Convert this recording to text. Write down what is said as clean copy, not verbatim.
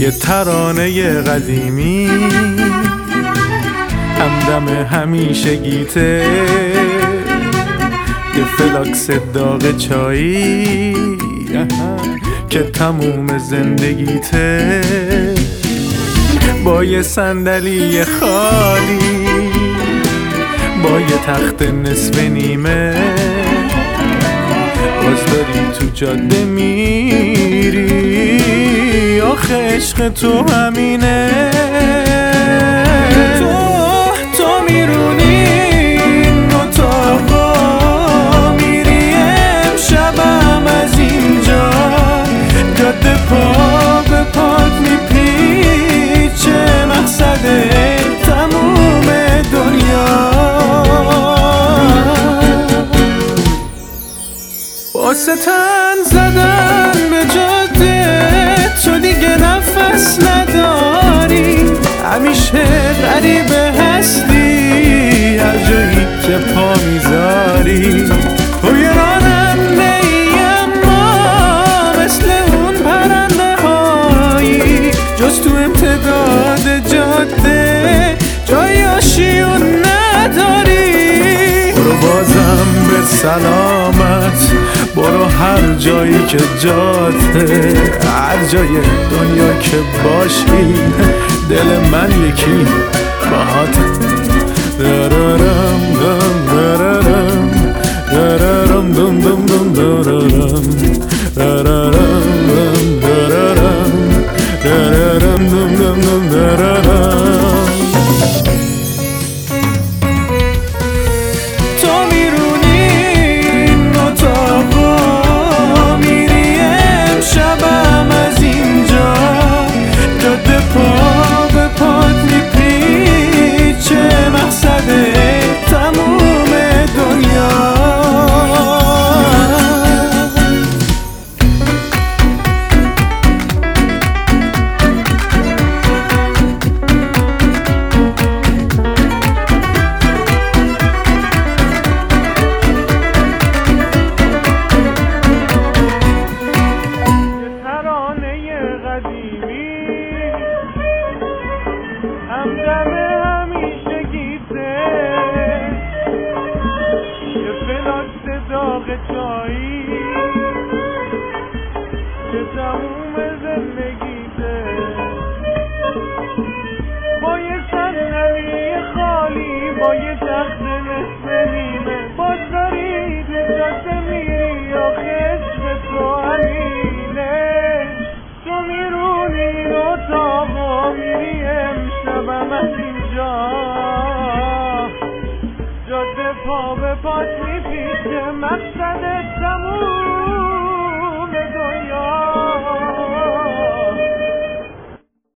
یه ترانه قدیمی همدم همیشگیته، یه فلاکس داغ چایی که تموم زندگیته، با یه صندلی خالی، با یه تخت نصف نیمه، باز داری تو جاده میری، آخه عشق تو همینه. تو میرونی این اتاقا، میری امشبم از اینجا، جاده پا به پات میپیچه، مقصد تموم دنیا. واسه تن زدن به جاده تو دیگه نفس نداری، همیشه غریبه هستی هر جایی که پا میذاری. تو یه راننده ای اما مثل اون پرنده هایی، جز تو امتداد جاده جای آشیون نداری. برو بازم به سلامت، برو هر جایی که جاته، هر جای دنیا که باشی دل من یکی باهاته. همدم همیشگیته، یه فلاکس داغ چایی که تموم زندگیته، با یه صندلی خالی، با یه تخت نصف نیمه، باز داری تو جاده میری، آخه عشق تو همینه. تو میرونی این اتاقا، میری امشبم از اینجا، جاده پا به پات میپیچه، مقصد تموم